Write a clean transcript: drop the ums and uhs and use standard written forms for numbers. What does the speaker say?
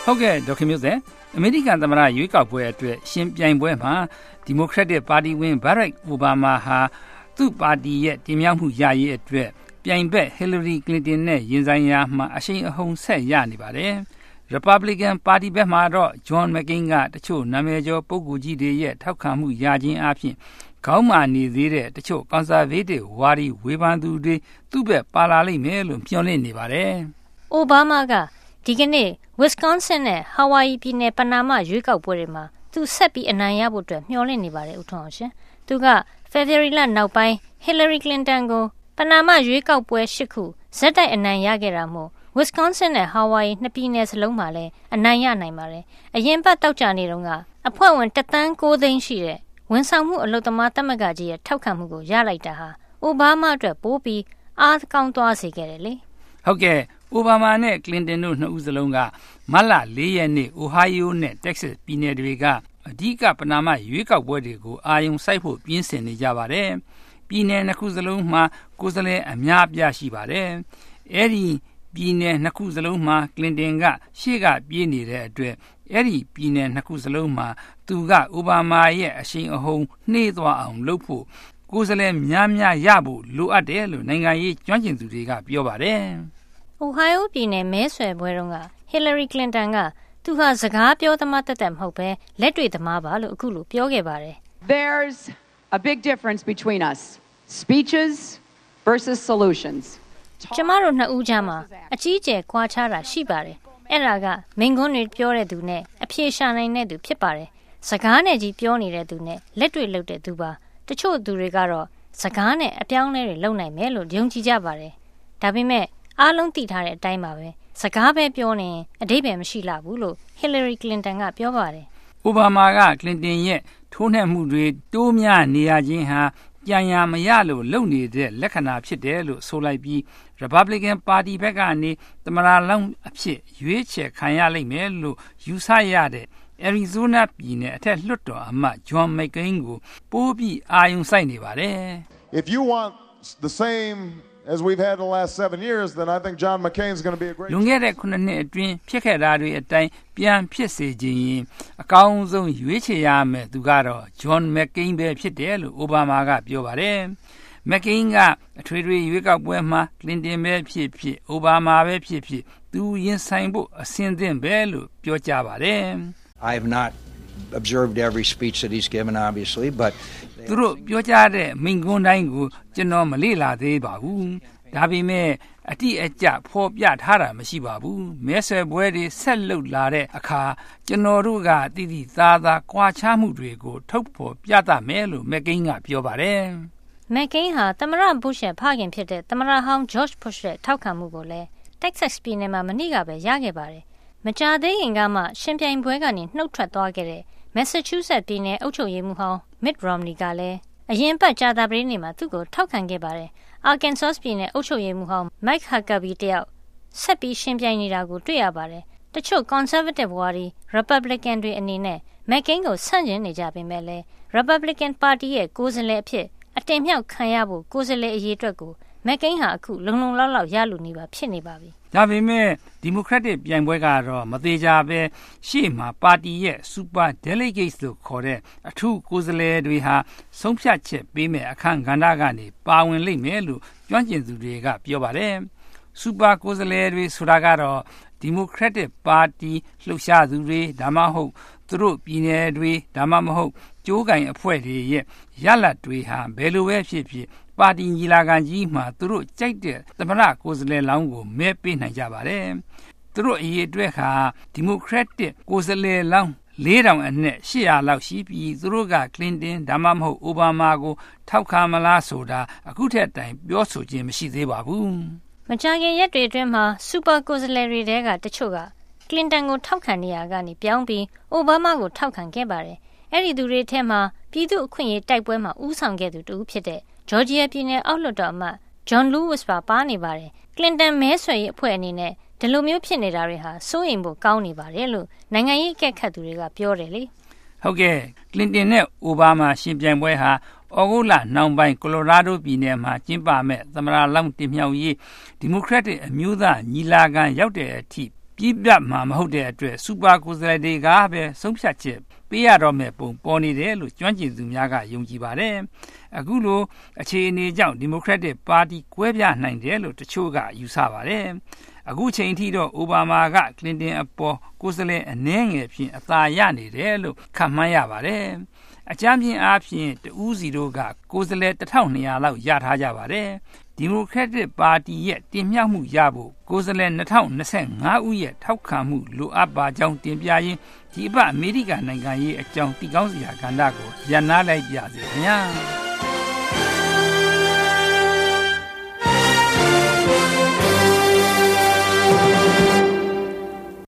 ဟုတ်ကဲ့ဒေါက်ခင်မျိုးစေအမေရိကန်သမ္မတရွေးကောက်ပွဲအတွက်ရှင်ပြိုင်ပွဲမှာဒီမိုကရက်တစ်ပါတီဝင်ဘရက်အိုဘာမာဟာသူ့ပါတီရဲ့တင်မြှောက်မှုရရေးအတွက်ပြိုင်ဘက်ဟီလရီကလင်တန်နဲ့ရင်ဆိုင်ရာမှာအရှိန်အဟုန်ဆက်ရနေပါတယ်။ Republican ပါတီဘက်မှာတော့ John McCain ကတချို့နာမည်ကျော်ပုဂ္ဂိုလ်ကြီးတွေရဲ့ထောက်ခံမှုရခြင်းအပြင်ခေါင်းမာနေသေးတဲ့တချို့ conservative ဝါဒီဝေဖန်သူတွေသူ့ဘက်ပါလာလိမ့်မယ်လို့မျှော်လင့်နေပါတယ်။ အိုဘားမားကဒီကနေ့ Wisconsin နဲ့ Hawaii ပြည်နယ်ပနာမရွေးကောက်ပွဲတွေမှာသူဆက်ပြီးအနိုင်ရဖို့အတွက်မျှော်လင့်နေပါတယ်ဦးထွန်းအောင်ရှင်။သူက February လနောက်ပိုင်း Hillary Clinton ကိုပနာမရွေးကောက်ပွဲ8ခုဇက်တိုက်အနိုင်ရခဲ့တာမို့ Wisconsin နဲ့ Hawaii နှစ်ပြည်နယ်စလုံးမှာလည်းအနိုင်ရနိုင်ပါတယ်။အရင်ပတ်တောက်ကြနေတုန်းကအဖွဲ့ဝင်1.9 သန်းရှိတဲ့ဝန်ဆောင်မှုအလုပ်သမားသမဂ္ဂကြီးရဲ့ထောက်ခံမှုကိုရလိုက်တာဟာအိုဘားမားအတွက်ပိုပြီးအားကောင်းသွားစေခဲ့တယ်လေ။ဟုတ်ကဲ့အိုဘာမာနဲ့ကလင်တန်တို့နှစ်ဦးစလုံးကမတ်လ4ရက်နေ့ Ohio နဲ့ Texas ပြည်နယ်တွေကအဓိကပနာမရွေးကောက်ပွဲတွေကိုအာရုံစိုက်ဖို့ပြင်းဆင်နေကြပါတယ်။ပြည်နယ်နှစ်ခုစလုံးမှာကိုယ်စားလှယ်အများအပြားရှိပါတယ်။အဲဒီပြည်နယ်နှစ်ခုစလုံးမှာကလင်တန်ကရှေ့ကပြေးနေတဲ့အတွက်အဲဒီပြည်နယ်နှစ်ခုစလုံးမှာသူကအိုဘာမာရဲ့အရှိန်အဟုန်နှေးသွားအောင်လုပ်ဖို့ကိုယ်စားလှယ်များများရဖို့လိုအပ်တယ်လို့နိုင်ငံရေးကျွမ်းကျင်သူတွေကပြောပါတယ်။ Ohio ပြည်နယ်မဲဆွယ်ပွဲတုန်းက Hillary Clinton ကသူဟာစကားပြောသမားတက်မဟုတ်ပဲလက်တွေ့သမားပါလို့အခုလိုပြောခဲ့ပါတယ်။ There's a big difference between us. Speeches versus solutions. ကျမတို့နှစ်ဦးကြားမှာအကြီးအကျယ်ကွာခြားတာရှိပါတယ်။အဲ့ဒါကမိန့်ခွန်းတွေပြောတဲ့သူနဲ့အဖြေရှာနိုင်တဲ့သူဖြစ်ပါတယ်။စကားနဲ့ကြီးပြောနေတဲ့သူနဲ့လက်တွေ့လုပ်တဲ့သူပါ။တချို့သူတွေကတော့စကားနဲ့အပြောင်းအလဲတွေလုပ်နိုင်မယ်လို့ယုံကြည်ကြပါတယ်။ဒါပေမဲ့အားလုံးသိထားတဲ့အတိုင်းပါပဲစကားပဲပြောနေအဓိပ္ပာယ်မရှိလာဘူးလို့ Hillary Clinton ကပြောပါတယ်။အိုဘာမာကကလင်တန်ရဲ့ထိုးနှက်မှုတွေတိုးများနေရခြင်းဟာကြံရမရလို့လုပ်နေတဲ့လက္ခဏာဖြစ်တယ်လို့ဆိုလိုက်ပြီး Republican ပါတီဘက်ကနေသမ္မတလောင်းအဖြစ်ရွေးချယ်ခံရလိမ့်မယ်လို့ယူဆရတဲ့ Arizona ပြည်နယ်အထက်လွှတ်တော်အမတ် John McCain ကိုပိုးပြီးအာရုံစိုက်နေပါတယ်။ If you want the same as we've had the last 7 years then I think John McCain is going to be a great လွန်ခဲ့တဲ့9နှစ်အတွင်းဖြစ်ခဲ့တာတွေအတိုင်းပြန်ဖြစ်စေခြင်းရင်အကောင်းဆုံးရွေးချယ်ရမယ်သူကတော့ John McCain ပဲဖြစ်တယ်လို့အိုဘာမာကပြောပါတယ်။ McCain ကအထွေထွေရွေးကောက်ပွဲမှာ Clinton ပဲဖြစ်ဖြစ်အိုဘာမာပဲဖြစ်ဖြစ်သူရင်ဆိုင်ဖို့အဆင်သင့်ပဲလို့ပြောကြပါတယ်။ I have not observed every speech that he's given obviously but သူတို့ပြောကြတဲ့မိန့်ခွန်းတိုင်းကိုကျွန်တော်မလေ့လာသေးပါဘူး။ဒါပေမဲ့အတိအကျဖော်ပြထားတာမရှိပါဘူး။မဲဆွယ်ပွဲတွေဆက်လုပ်လာတဲ့အခါကျွန်တော်တို့ကတိတိသားသားကွာခြားမှုတွေကိုထုတ်ဖော်ပြသမယ်လို့မက်ကိန်းကပြောပါတယ်။မက်ကိန်းဟာသမ္မတဘုရှ်ရဲ့ဖခင်ဖြစ်တဲ့သမ္မတဟောင်း George Bush ရဲ့ထောက်ခံမှုကိုလည်း Texas ပြည်နယ်မှာမနေ့ကပဲရခဲ့ပါတယ်။မကြာသေးခင်ကမှရှင်ပြိုင်ပွဲကနေနှုတ်ထွက်သွားခဲ့တဲ့ Massachusetts ပြည်နယ်အုပ်ချုပ်ရေးမှူးဟောင်း Mitt Romney ကလည်းအရင်ပတ်ကြာသပတေးနေ့မှာသူ့ကိုထောက်ခံခဲ့ပါတယ်။ Arkansas ပြည်နယ်အုပ်ချုပ်ရေးမှူးဟောင်း Mike Huckabee တယောက်ဆက်ပြီးရှင်ပြိုင်နေတာကိုတွေ့ရပါတယ်။တချို့ conservative ဝါဒီ Republican တွေအနေနဲ့ McCain ကိုဆန့်ကျင်နေကြပေမဲ့လည်း Republican ပါတီရဲ့ကိုယ်စားလှယ်အဖြစ်အတင်မြှောက်ခံရဖို့ကိုယ်စားလှယ်အရေးအတွက်ကို McCain ဟာအခုလုံလုံလောက်လောက်ရလူနေပါဖြစ်နေပါပြီ။ဒါပေမဲ့ဒီမိုကရက်တစ်ပြိုင်ပွဲကတော့မသေးကြပဲရှေ့မှာပါတီရဲ့ Super Delegates လို့ခေါ်တဲ့အထူးကိုယ်စားလှယ်တွေဟာဆုံးဖြတ်ချက်ပေးမဲ့အခမ်းကဏ္ဍကနေပါဝင်လိမ့်မယ်လို့ကျွမ်းကျင်သူတွေကပြောပါတယ်။ Super ကိုယ်စားလှယ်တွေဆိုတာကတော့ဒီမိုကရက်တစ်ပါတီလှုပ်ရှားသူတွေဒါမှမဟုတ်သူတို့ပြည်နယ်တွေဒါမှမဟုတ်ကြိုးကင်အဖွဲ့တွေရဲ့ရလဒ်တွေဟာဘယ်လိုပဲဖြစ်ဖြစ်ပါတီညီလာခံကြီးမှာသူတို့ကြိုက်တဲ့သမ္မတကိုယ်စားလှယ်လောင်းကိုမဲပေးနိုင်ကြပါတယ်။သူတို့အရေးအတွက်ဟာဒီမိုကရက်တစ်ကိုယ်စားလှယ်လောင်း4000အနက်800လောက်ရှိပြီးသူတို့ကကလင်တန်ဒါမှမဟုတ်အိုဘာမာကိုထောက်ခံမလားဆိုတာအခုထက်တိုင်ပြောဆိုခြင်းမရှိသေးပါဘူး။မကြာခင်ရက်တွေအတွင်းမှာစူပါကိုယ်စားလှယ်တွေကတချို့ကကလင်တန်ကိုထောက်ခံနေရကနေပြောင်းပြီးအိုဘာမာကိုထောက်ခံခဲ့ပါတယ်။အဲ့ဒီသူတွေထဲမှာပြည်သူ့အခွင့်အရေးတိုက်ပွဲမှာဦးဆောင်ခဲ့သူတူဖြစ်တဲ့ဂျော်ဂျီယာပြည်နယ်အောက်လွှတ်တော်အမတ် John Lewis ပါနေပါတယ်။ Clinton မဲဆွယ်ရေးအဖွဲ့အနေနဲ့ဒီလိုမျိုးဖြစ်နေတာတွေဟာစိုးရိမ်ဖို့ကောင်းနေပါတယ်လို့နိုင်ငံရေးအကဲခတ်သူတွေကပြောတယ်လေ။ဟုတ်ကဲ့ Clinton နဲ့ Obama ရှင်ပြိုင်ပွဲဟာဩဂုတ်လနှောင်းပိုင်းကိုလိုရာဒိုပြည်နယ်မှာကျင်းပမဲ့သမ္မတလောင်းတင်မြှောက်ရေးဒီမိုကရက်တစ်အမျိုးသားညီလာခံရောက်တဲ့အထိပြည်ပြမှာမဟုတ်တဲ့အတွက်စူပါကိုယ်စားလှယ်တွေကပဲဆုံးဖြတ်ချက်ပေးရတော့မဲ့ပုံပေါ်နေတယ်လို့ကျွမ်းကျင်သူများကယုံကြည်ပါတယ်အခုလိုအခြေအနေကြောင့်ဒီမိုကရက်တစ်ပါတီကွဲပြားနိုင်တယ်လို့တချို့ကယူဆပါတယ်အခုချိန်ထိတော့အိုဘားမားကကလင်တန်အပေါ်ကိုယ်စားလှယ်အနည်းငယ်ဖြင့်အသာရနေတယ်လို့ခန့်မှန်းရပါတယ်အကြမ်းဖျင်းအားဖြင့်တဦးစီတို့ကကိုယ်စားလှယ်1200လောက်ရထားကြပါတယ်ဒီမိုကရက်တစ်ပါတီရဲ့တင်မြှောက်မှုရဖို့ကိုယ်စားလှယ်2025ဦးရဲ့ထောက်ခံမှုလိုအပ်ပါကြောင်းတင်ပြရင်းဒီအပတ်အမေရိကန်နိုင်ငံရေးအကြောင်းသိကောင်းစရာကဏ္ဍကိုရန်နာလိုက်ကြစေခင်ဗျာ